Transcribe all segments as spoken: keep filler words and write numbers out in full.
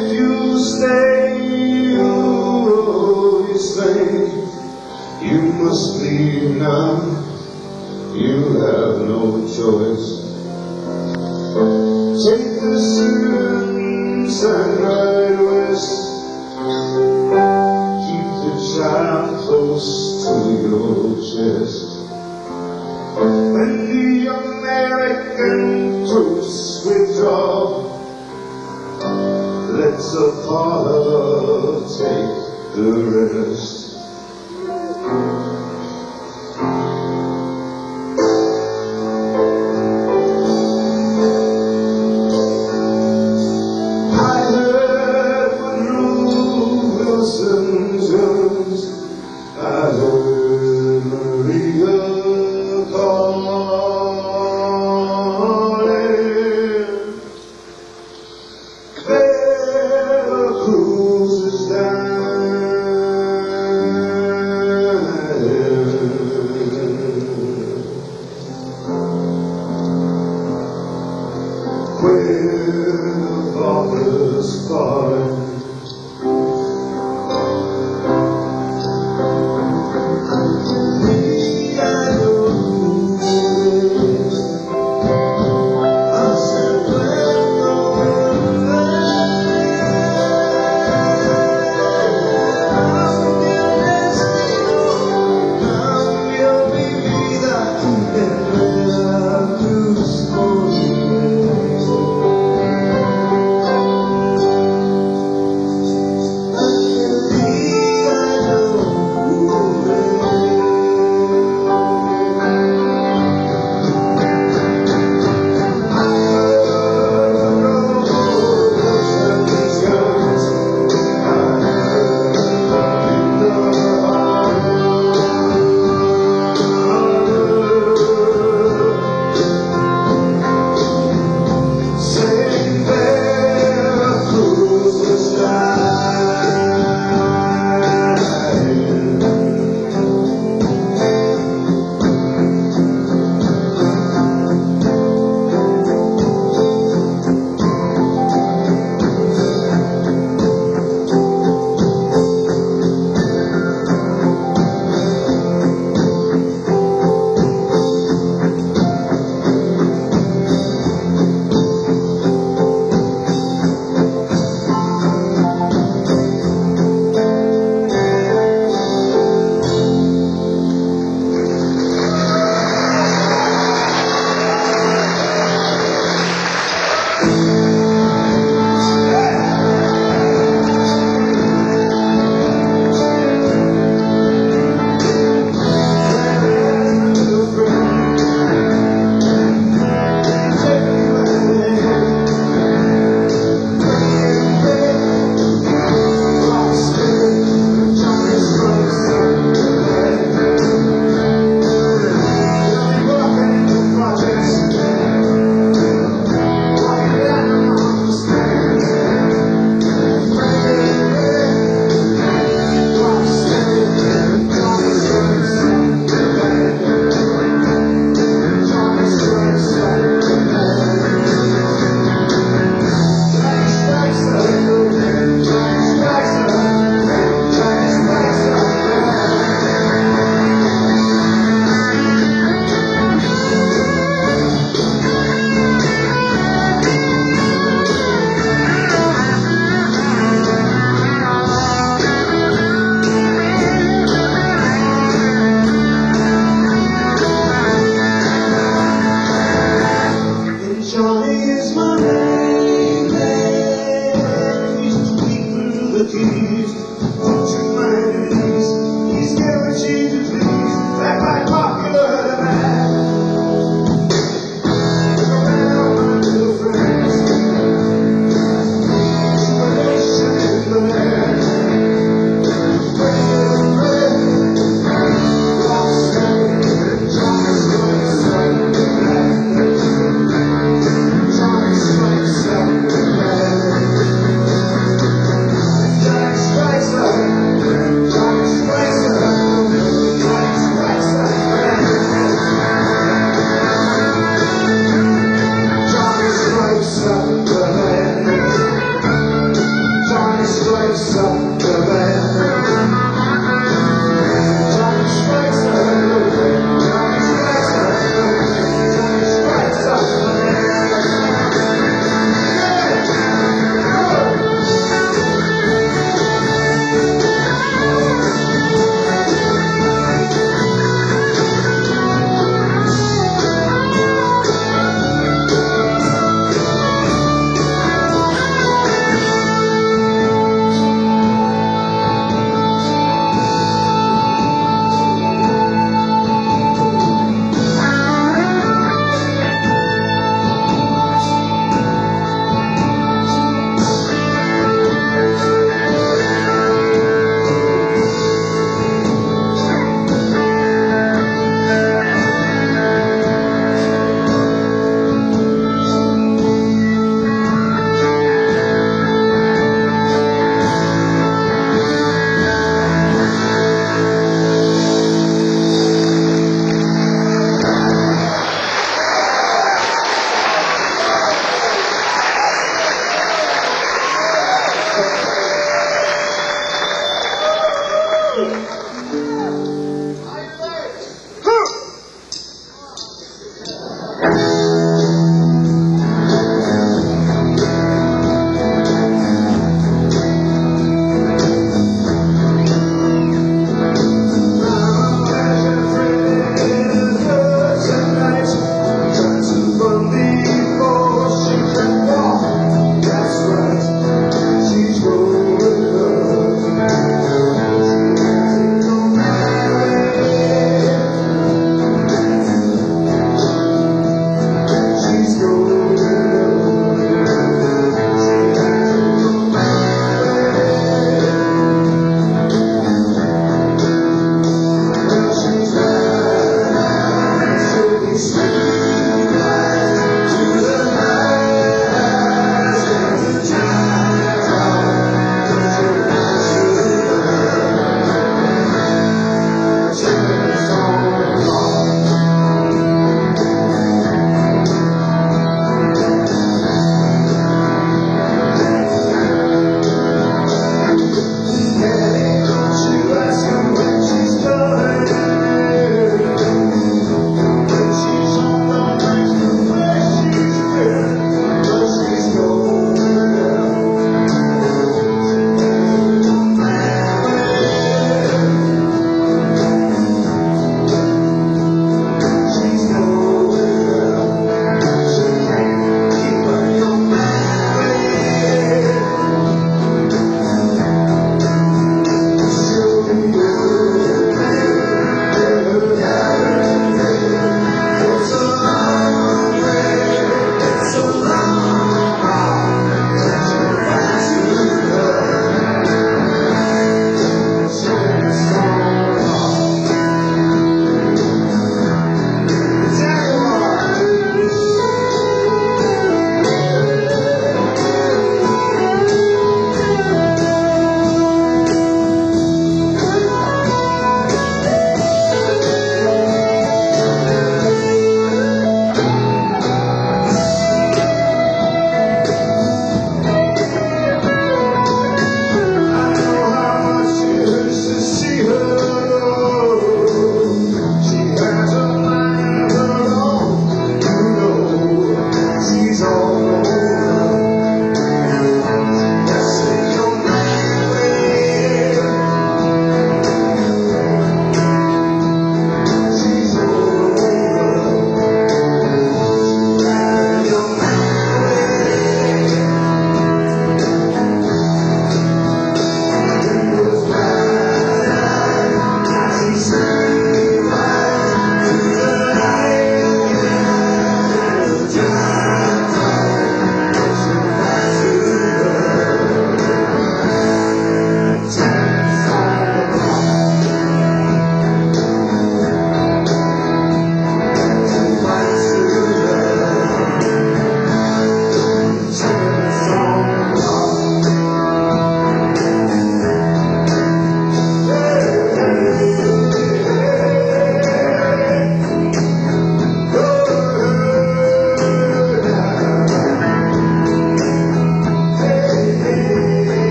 if you stay, you always think you must leave now. You have no choice. Take the suits and ride west. Keep the child close to your chest. When the American troops withdraw, let Zapata take the rest. I heard Maria calling, Veracruz is dying, where the fathers fought.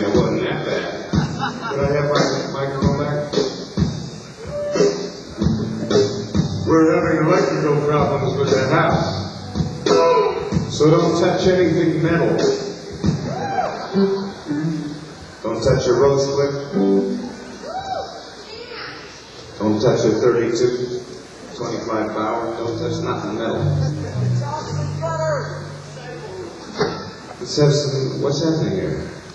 mean, it wasn't that bad. Could I have my microphone back? We're having electrical problems with that house. So don't touch anything metal. Don't touch your roast clip. Don't touch your thirty-two, twenty-five power. Don't touch nothing metal. Let's have some, what's happening here?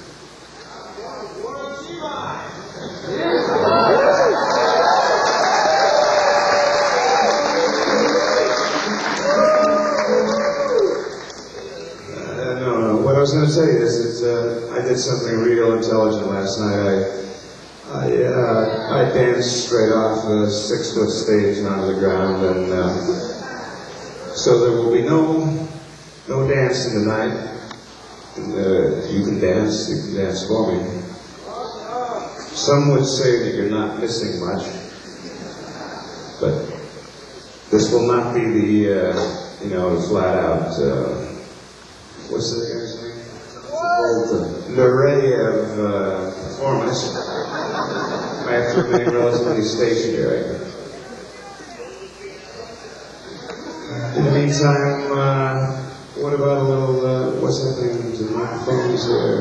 I was going to say this, it's, uh, I did something real intelligent last night. I I, uh, I danced straight off the six-foot stage and onto the ground, and uh, so there will be no no dancing tonight. And, uh, you can dance, you can dance for me. Some would say that you're not missing much, but this will not be the, uh, you know, flat-out, uh, what's the guy's name? The array of uh, performance. I have to remain relatively stationary. In the meantime, uh, what about a little, uh, what's happening to the microphones there?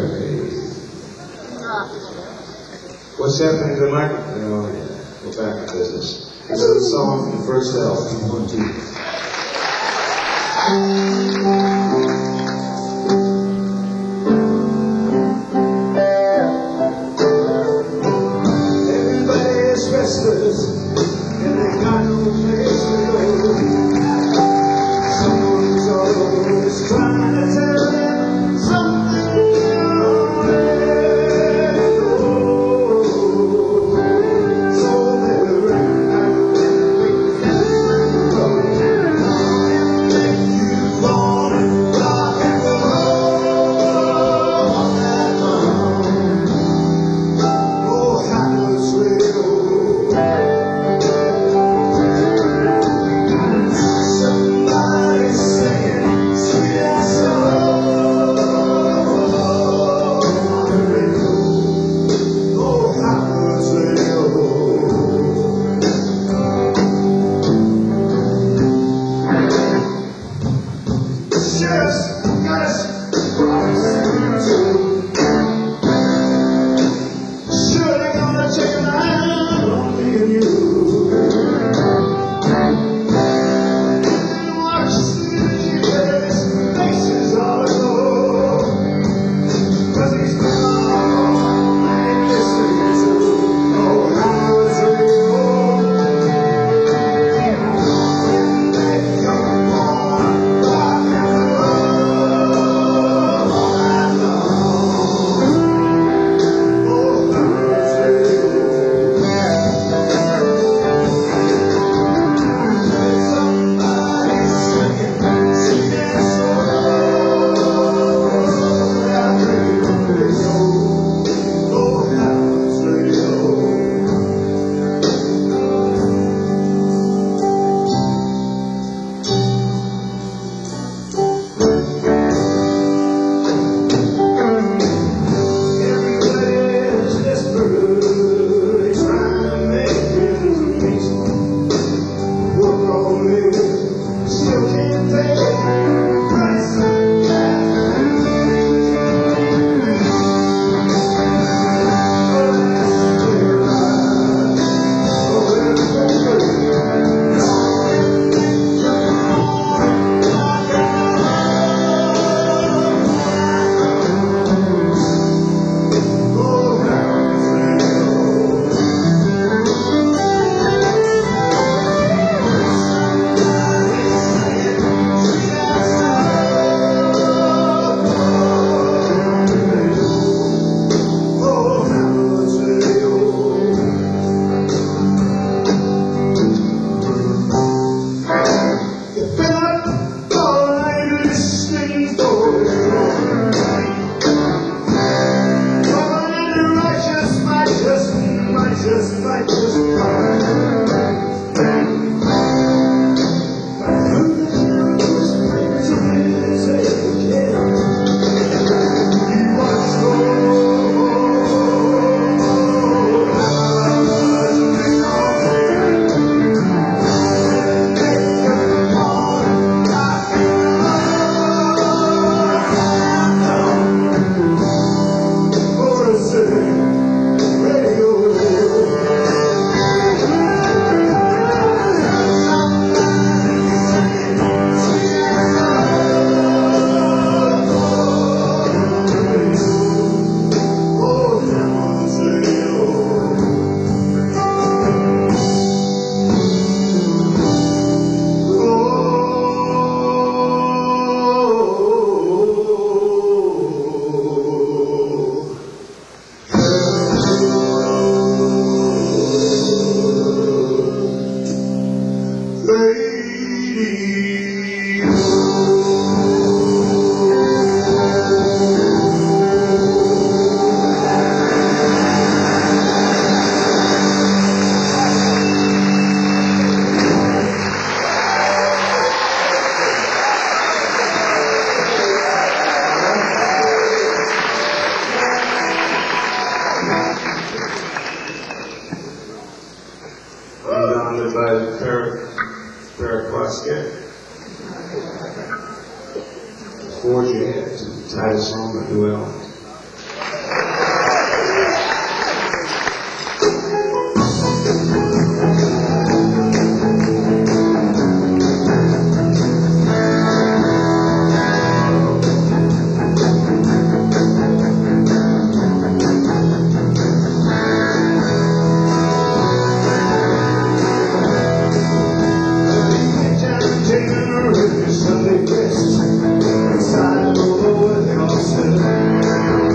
What's happening to the microphone? Oh, yeah. Go back to business. This is a song from the first album. One, two. And they got no place to go. Someone's always trying to tell them something already knows. So they'll ring out and make you wanna rock and roll all night long. Oh, how much will by Per Perekwatske. Forge Ahead, title song of New Album. Sunday best, inside of the world,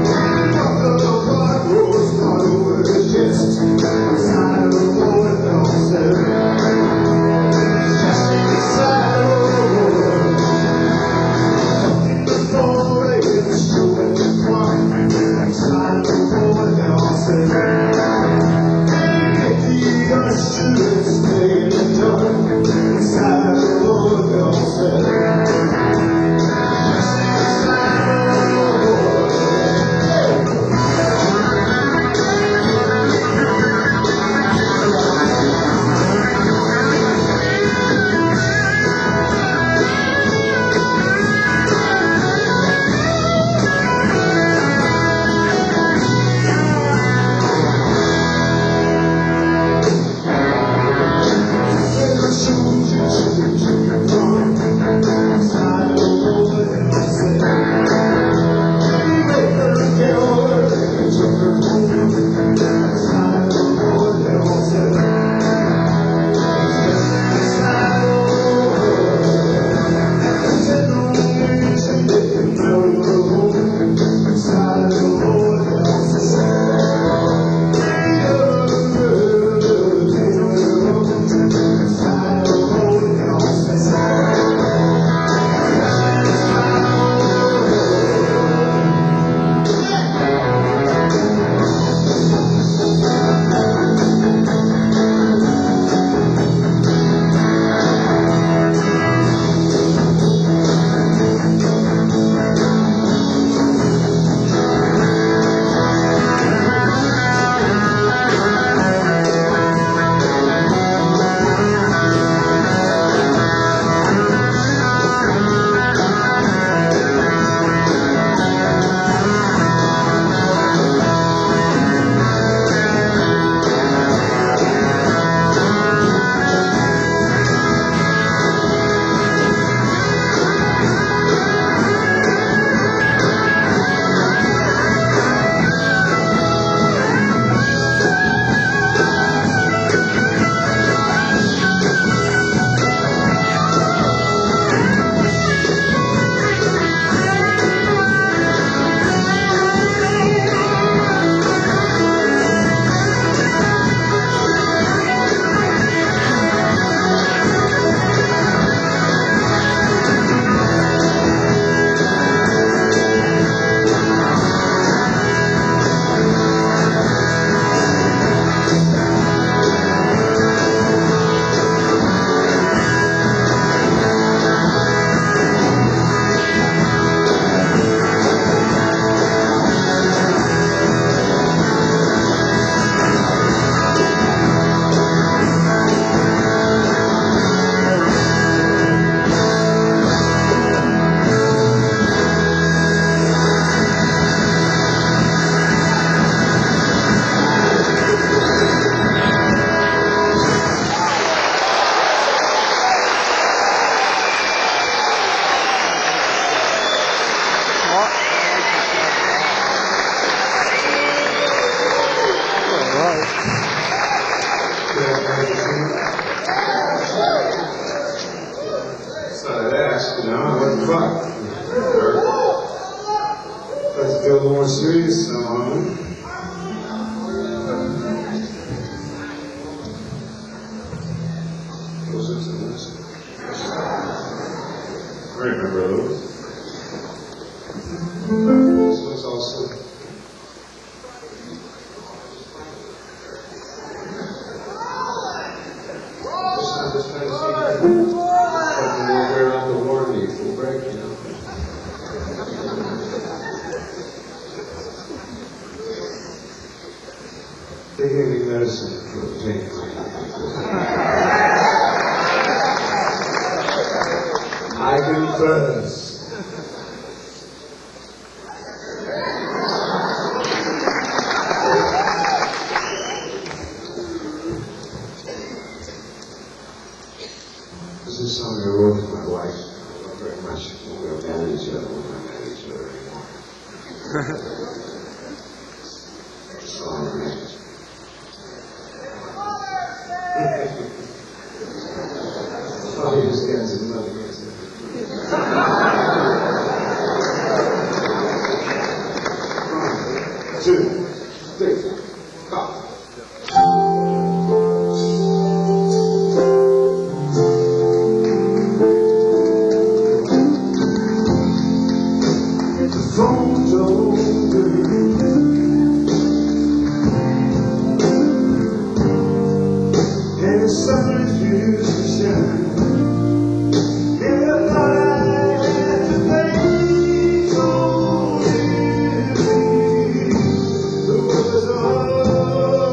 Let's do a more serious song. Those are some nice. I remember those. This one's also. Just not this kind of song. But we'll wear out the warranty. We'll break, you know. They gave me medicine for pain. I confess. This is something I wrote to my wife. I love her very much. We're not mad at each other. We're not mad at each other anymore. It's all right. Oh, you just got some money. One, two, three, go. Phone's over, and the sun refuses to shine. Never thought I'd have to face so heavy. The world is all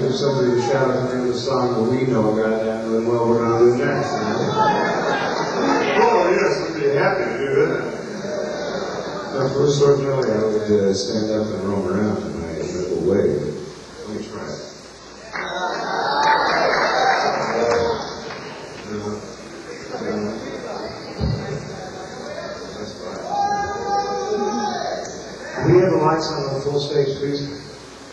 give somebody a shout out the name of the song that we know, goddamn, and well, we're gonna do next. You know? Oh, yes, I'd be happy to do that. Now, first ordinarily, I would uh, stand up and roam around in my little way, but let me try it. Can we have the lights on the full stage, please?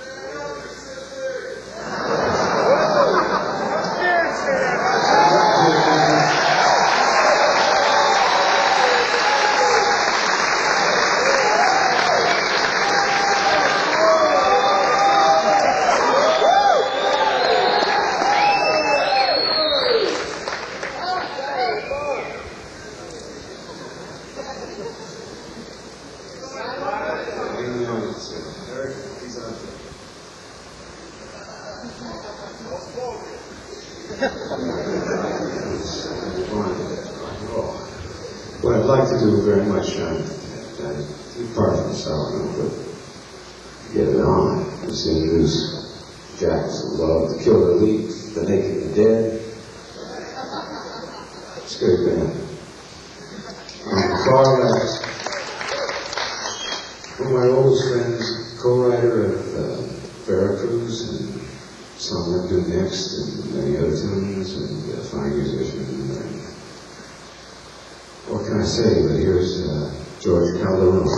What I'd like to do very much, uh, uh, apart from Solomon, but get it on, is to introduce Jackals of Love, the Killer Elite, the Naked and the Dead. It's a good band. On the far left, one of my oldest friends, co-writer of uh, Veracruz and Song I'm Due Next, and many other tunes, and a fine musician. And what can I say? But here's uh, George Calderon.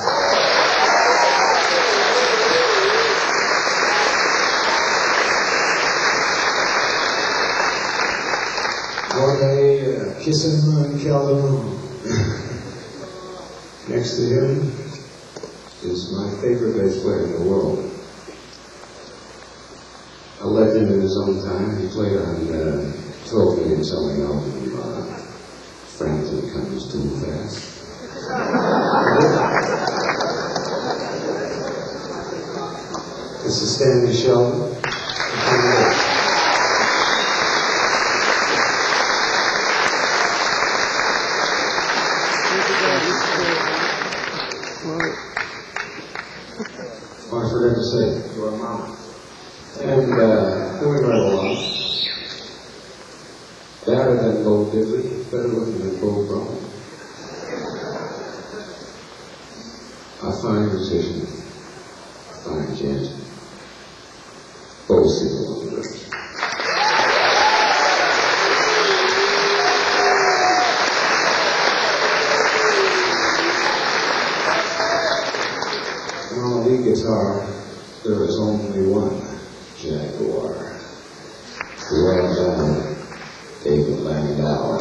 Jorge uh, kissing on Calderon. Next to him is my favorite bass player in the world. A legend in his own time. He played on uh, twelve million selling album, uh, Frampton Comes Too Fast. This is Stanley Sheldon. Oh, I forgot to say, your mama. And uh, moving right along, better than Bo Diddley, better looking than Bo Brown. A fine musician, a fine gent, Bo Siegel on the lyrics. And on the lead guitar, there is only one Jaguar. Well done, David Landau.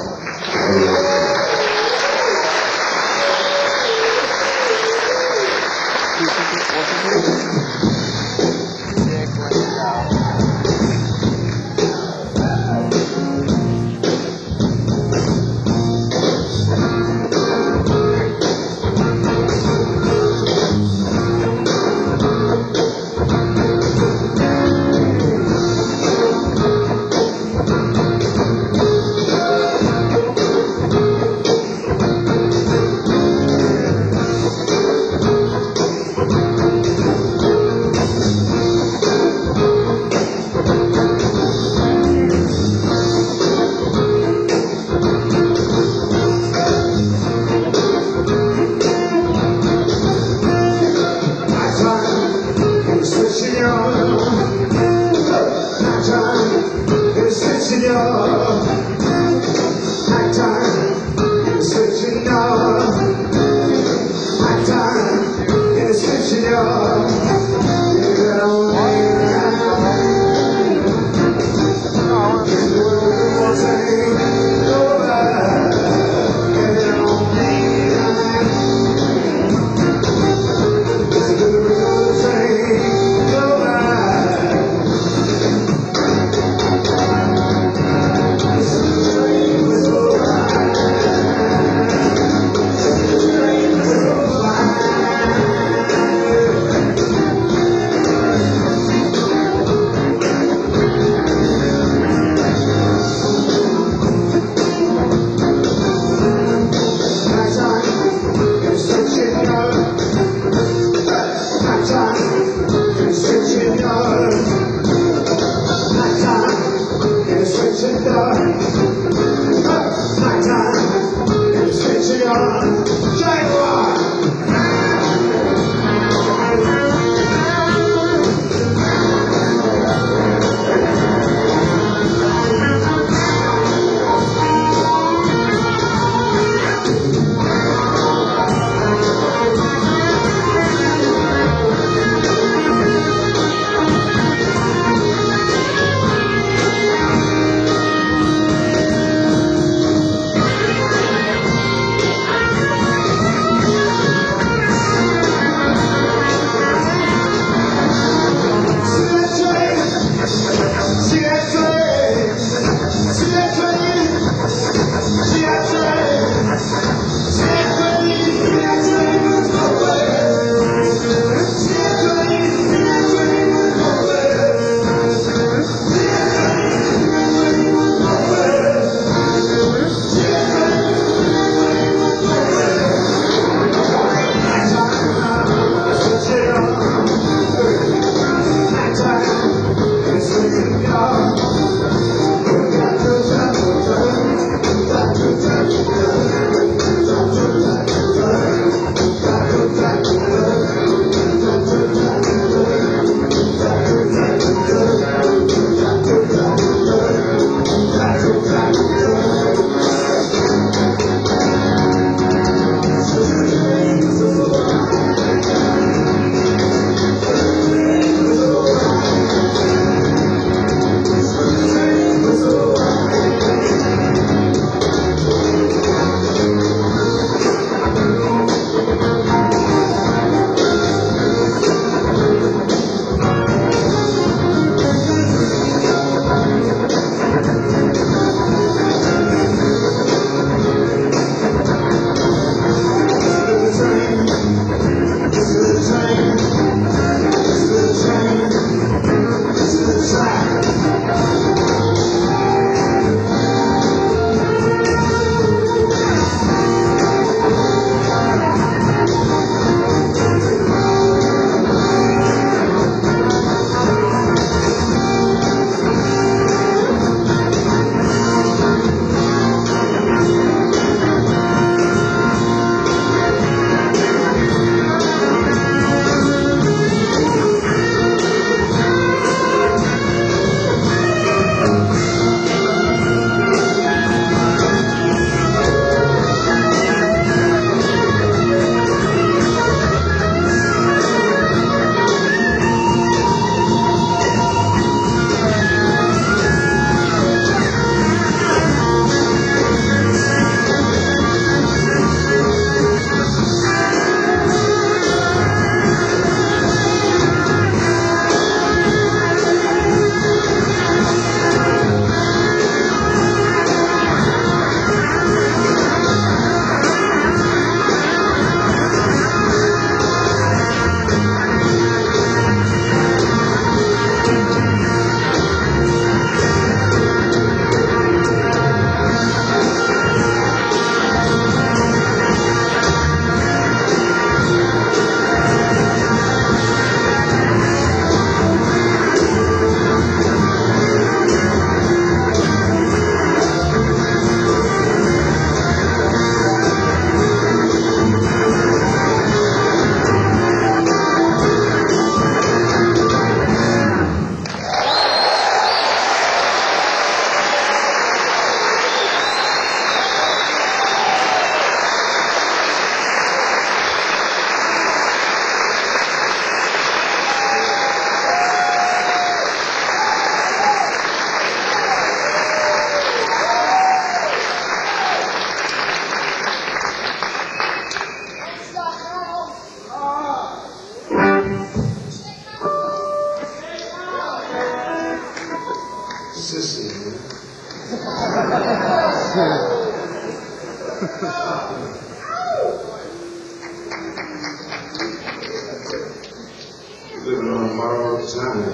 borrowed time.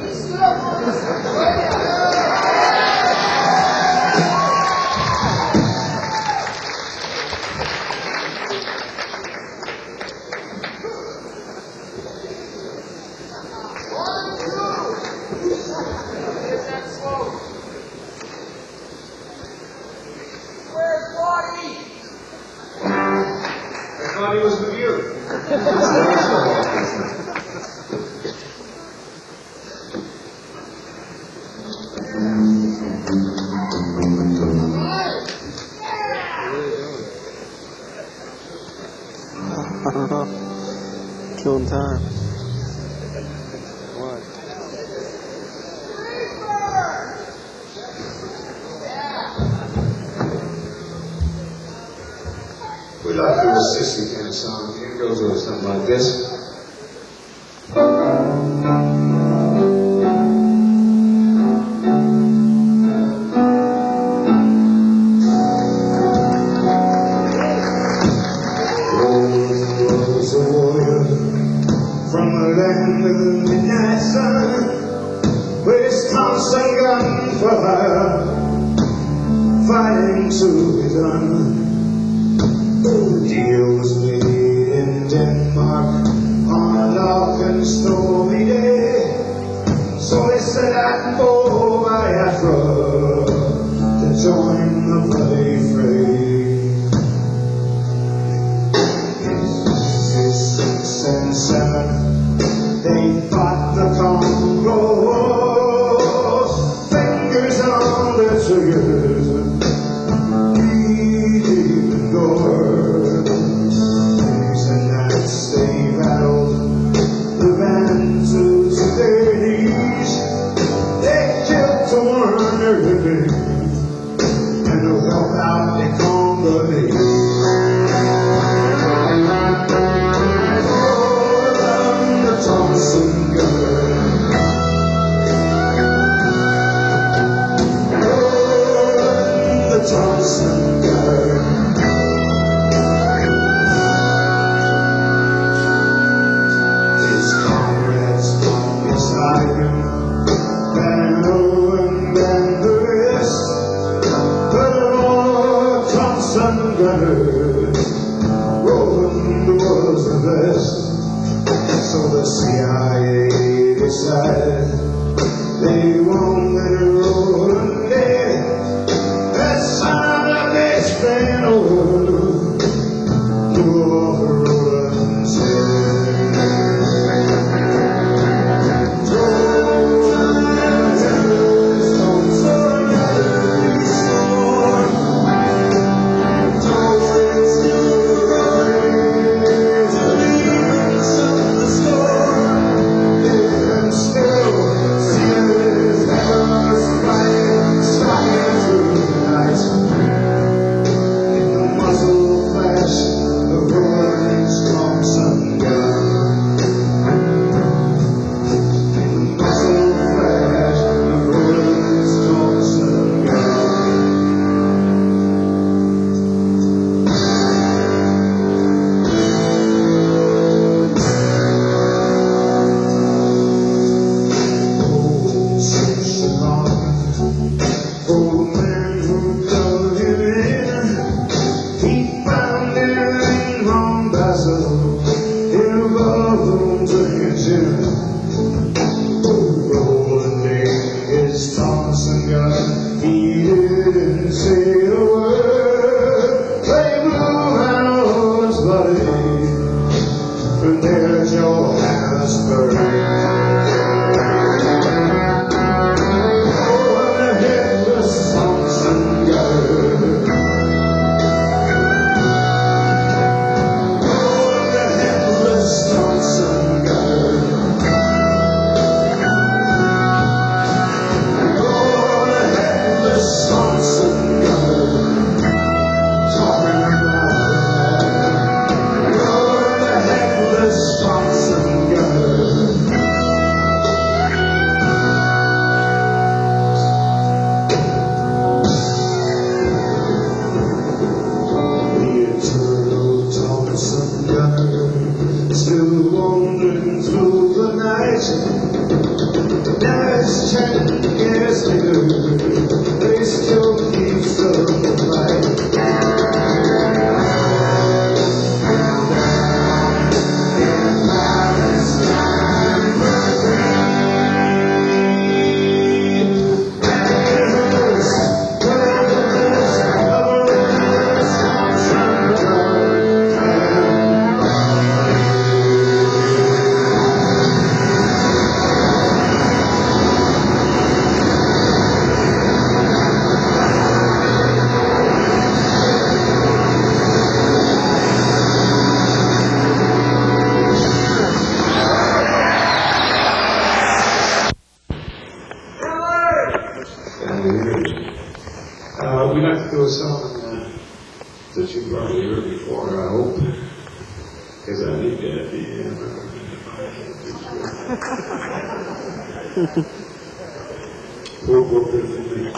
I thought he was with you. Killing time. What? We like to do a sissy kind of song. It goes over something like this. From the land of the midnight sun, Wisconsin gun for her, fighting to be done. The deal was made in Denmark on a dark and stormy day. So they set out for Biafra to join the bloody fray. Six and seven, they fought the Congo War, fingers on the triggers, bleeding and gore. Days and nights they rattled the band to their knees. They killed to one everything, and to help out the Congolese. Thompson gun, oh, the Thompson gun. His comrades walked beside him, Van Owen and the rest, but all Thompson gunners, Roland was the best. So the C I A decided they wanted Roland dead. That son of a bitch ran over, blew off Roland's head. Roland had his own son at the storm. Always knew Roland to demons of the storm. And still, see his arrows flying, stalking through the night. In the muzzle flash of Roland's Thompson gun. In the muzzle flash of Roland's Thompson gun. Oh, such a long, old man who dug him in. He found him in Mombasa, in a ballroom drinking gin. Oh, Roland named his Thompson gun, he didn't say a word. They blew Hanover's bloody, and there's Johannesburg. Oh, the headless Thompson gun. Oh, the headless Thompson gun. Oh, the headless Thompson gun. Talking about that. Oh, the headless Thompson gun. hope. Because I need that at the end. We'll work it in the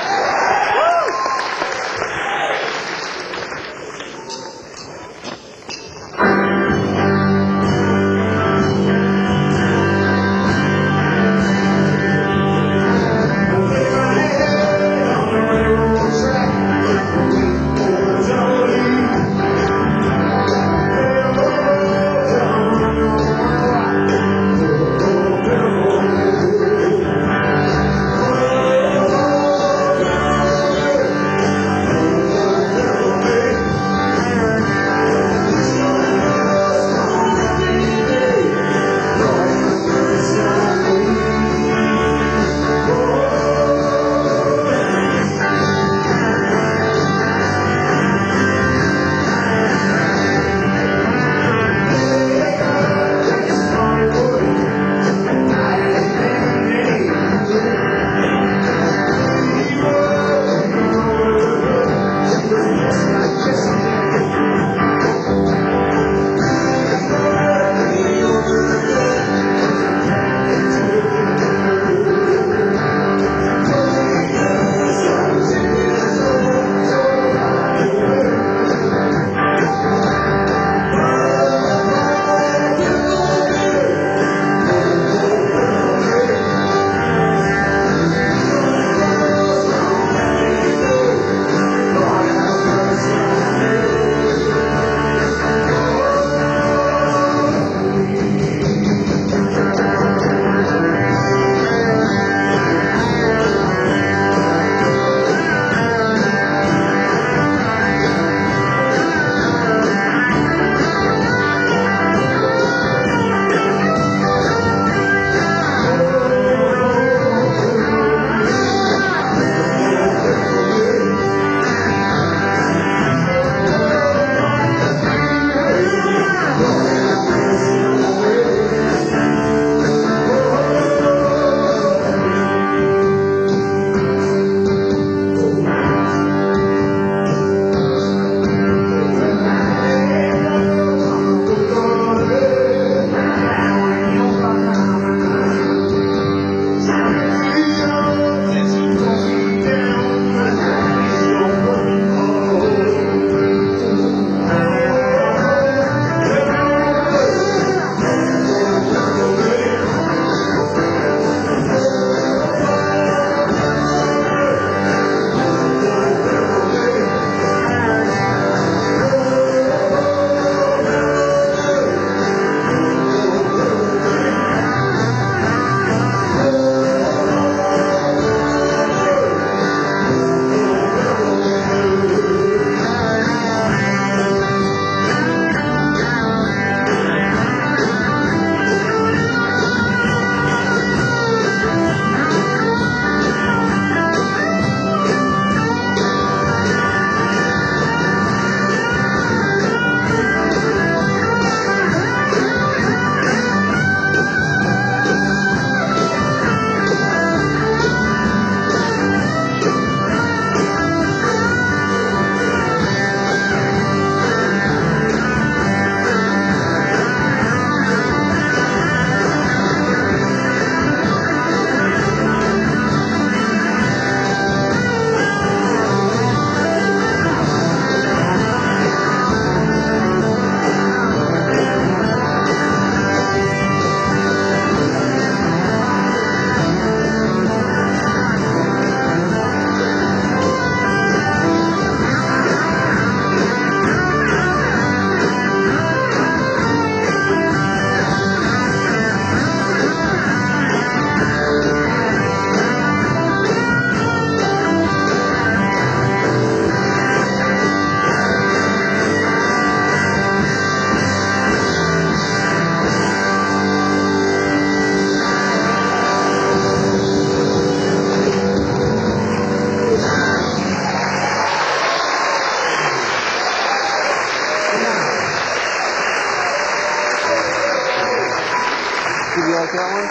Did you like that one?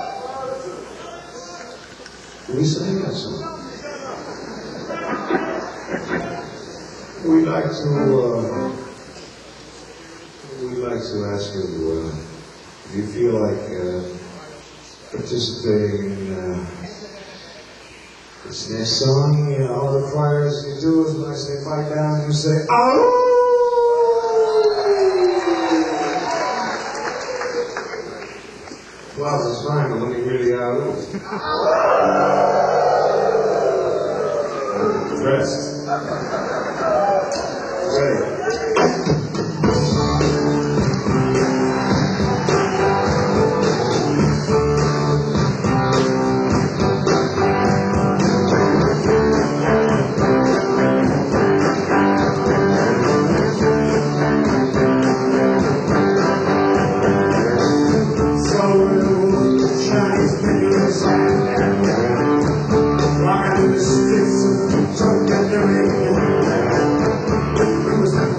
Lisa, I got some. we'd like to, uh, we'd like to ask you, uh, do you feel like uh, participating in uh, this next song? You know, all the choirs you do is when I say fight down, you say, oh! Well, it's fine, but let me hear the out. Dressed. Ready. Rockin' in the streets of Tokyo, it was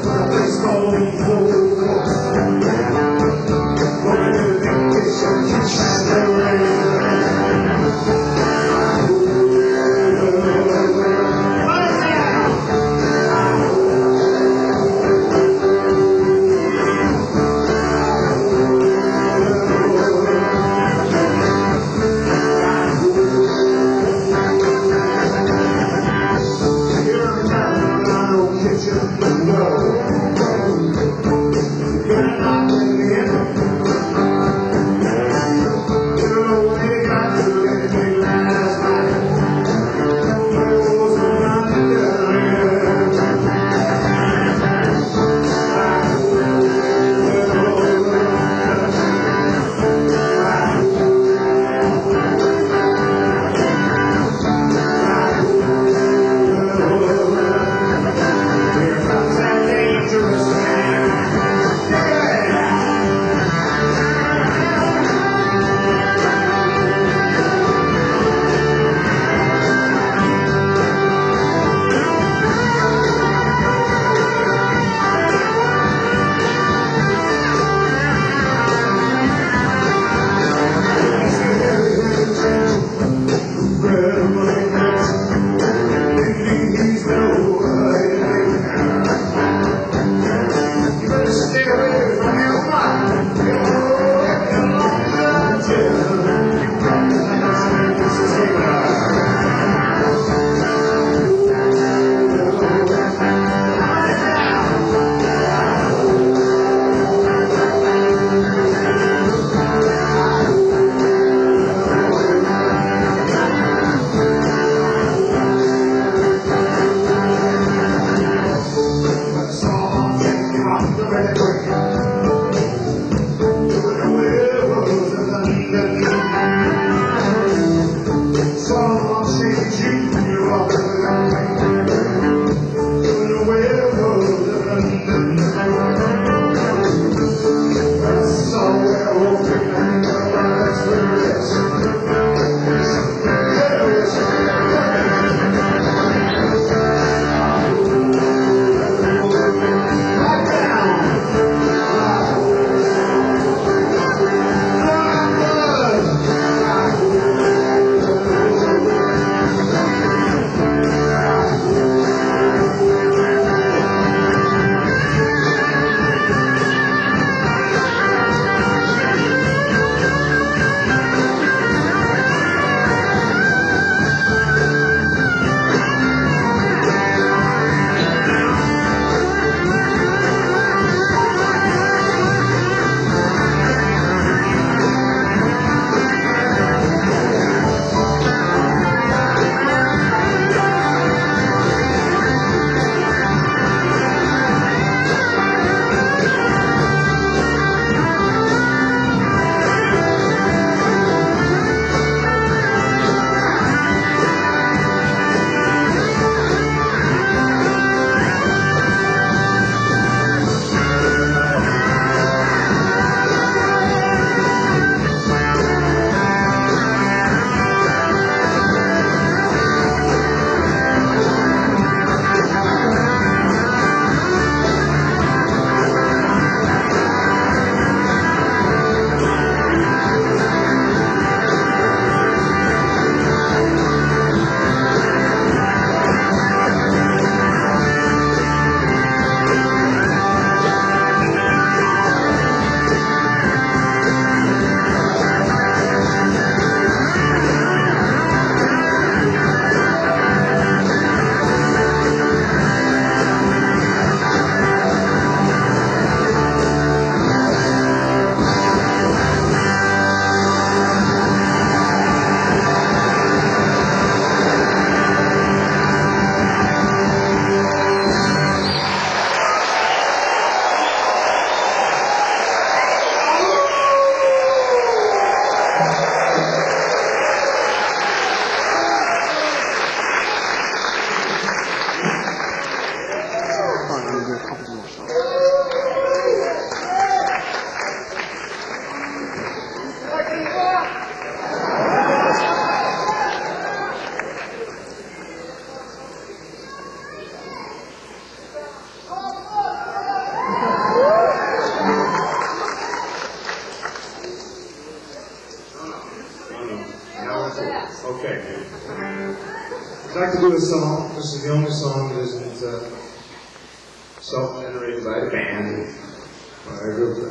I'd like to do a song. This is the only song that isn't uh, self-generated by the band. By a group.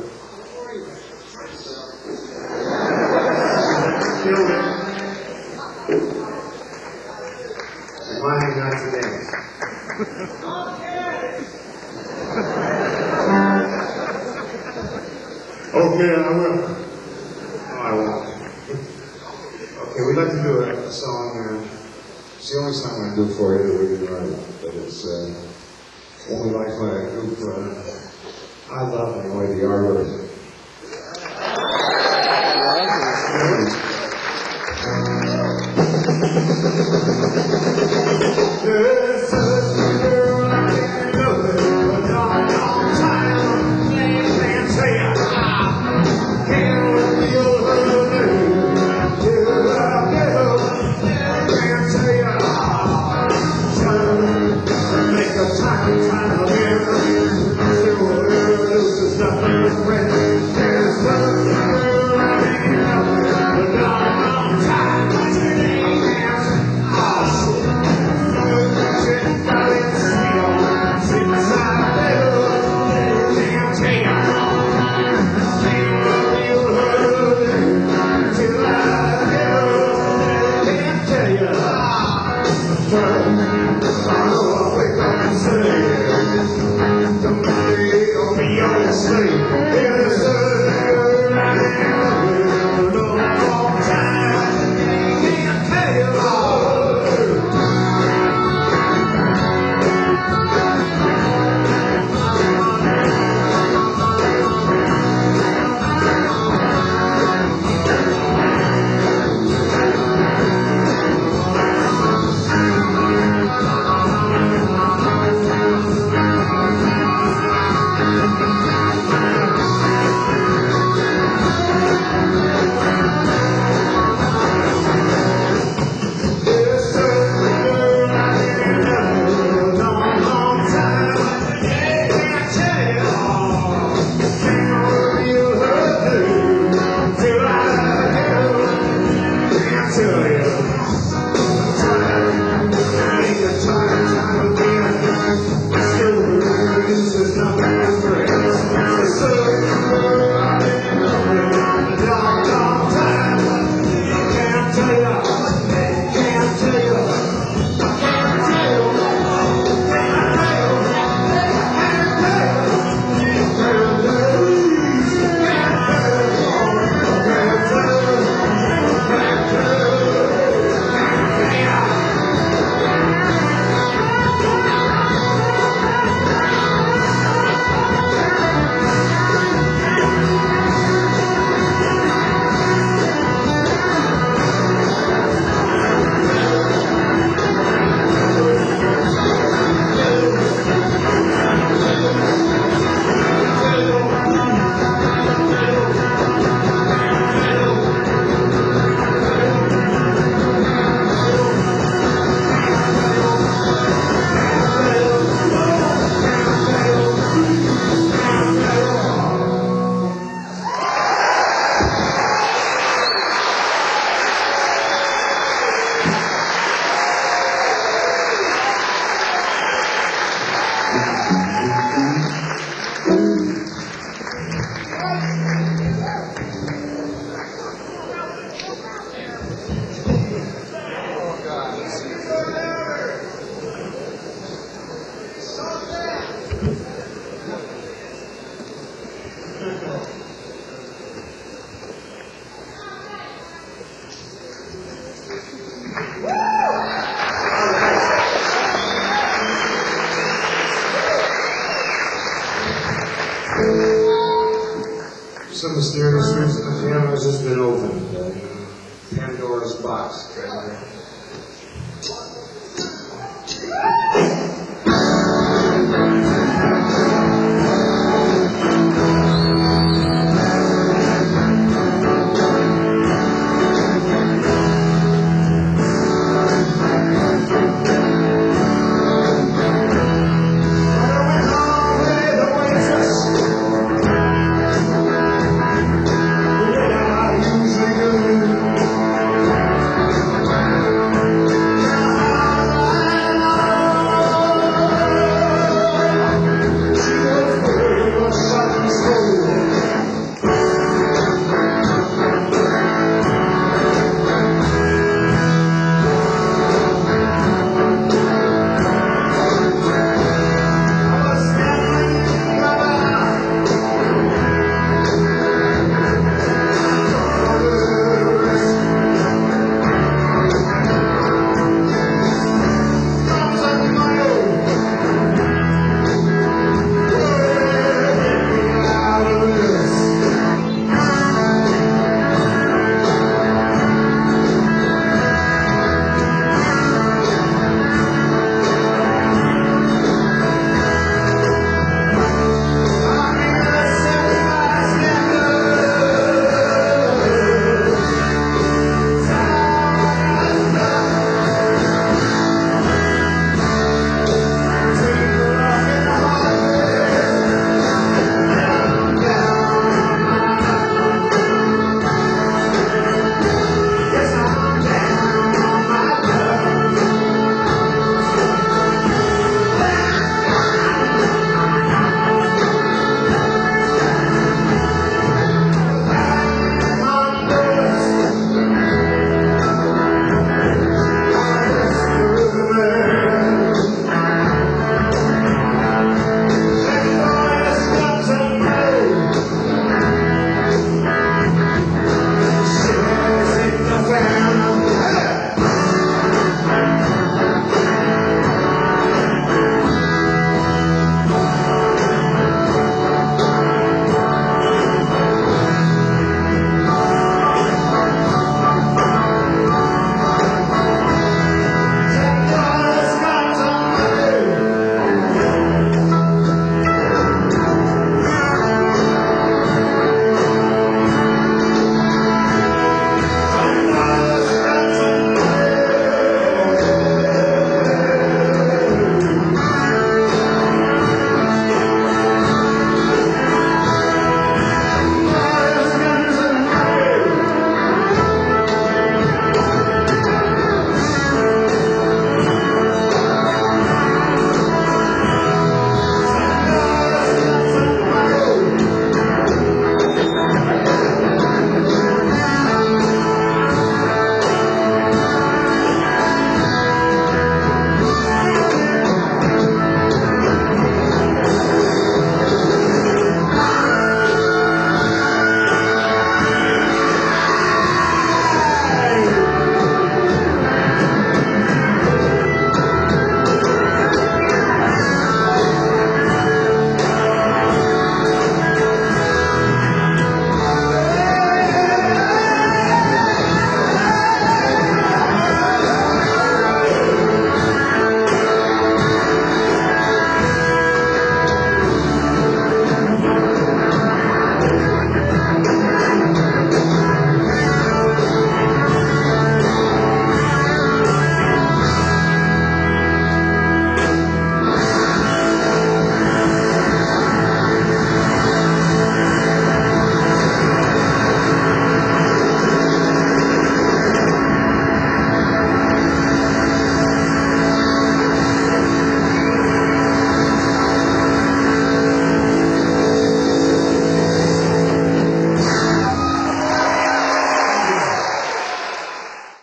Killed it. Mine not today. Okay, I will. Oh, I won't. Okay, we'd like to do a, a song. Uh, it's the only song I do for you that we didn't write, but it's uh, only like my group. Uh, I love anyway the artwork. There's a girl I know it, but not on time. Can't say I can't feel her name. Till I get up, can't say I make a time, time again. Still, this is nothing but friend. There's a girl I know it, but not on time. What's her name? Oh, some mysterious reason the piano has just been opened. Uh, Pandora's box.